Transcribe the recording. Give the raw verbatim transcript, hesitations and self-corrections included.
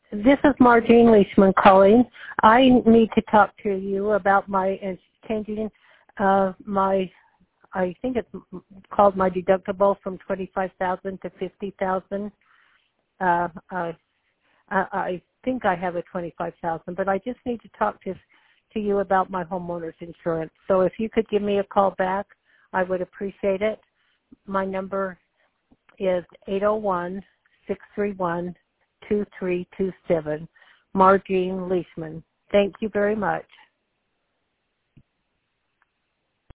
This is Margene Leishman calling. I need to talk to you about my uh, changing uh, my, I think it's called my deductible from twenty-five thousand dollars to fifty thousand dollars. Uh, uh, I, I think I have a twenty-five thousand dollars, but I just need to talk to, to you about my homeowner's insurance. So if you could give me a call back, I would appreciate it. My number is eight oh one, six three one, two three two seven. Margene Leishman. Thank you very much.